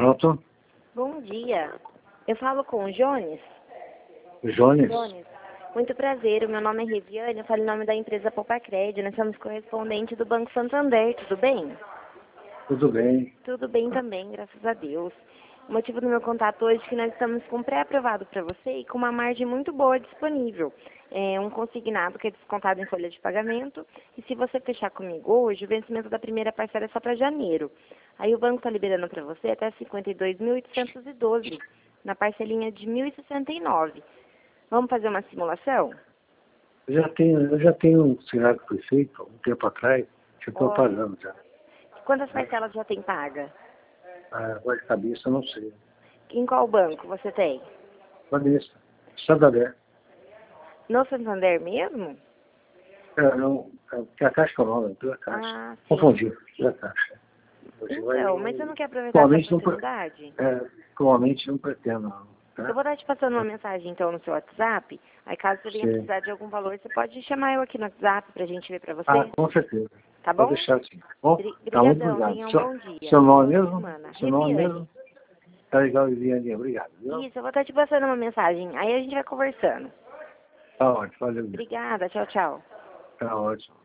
Pronto? Bom dia. Eu falo com o Jones? Jones? Jones. Muito prazer, o meu nome é Reviane, eu falo em nome da empresa Popacred. Nós somos correspondentes do Banco Santander, tudo bem? Tudo bem. Tudo bem também, graças a Deus. O motivo do meu contato hoje é que nós estamos com um pré-aprovado para você e com uma margem muito boa disponível. É um consignado que é descontado em folha de pagamento. E se você fechar comigo hoje, o vencimento da primeira parcela é só para janeiro. Aí o banco está liberando para você até 52.812, na parcelinha de 1.069. Vamos fazer uma simulação? Eu já tenho um sinal que foi feito um tempo atrás, já estou Olha, pagando já. quantas parcelas já tem paga? Agora de cabeça eu não sei. Em qual banco você tem? Cabeça. Santander. No Santander mesmo? Não, que a Caixa Econômica, pela Caixa. Ah, sim. Confundi, pela Caixa. Então, mas você não quer aproveitar essa oportunidade? Atualmente não pretendo, não. Tá? Eu vou estar te passando uma mensagem, então, no seu WhatsApp. Aí, caso você venha Sim. precisar de algum valor, você pode chamar eu aqui no WhatsApp pra gente ver pra você. Com certeza. Tá bom? Vou deixar assim. Bom, tá muito Obrigadão, obrigado. tenha um bom dia. Seu nome Boa mesmo? semana. Seu nome Reviane. mesmo? Tá legal, Viviane. Obrigado. Viu? Isso, eu vou estar te passando uma mensagem. Aí a gente vai conversando. Tá ótimo. Valeu. Obrigada, tchau, tchau. Tá ótimo.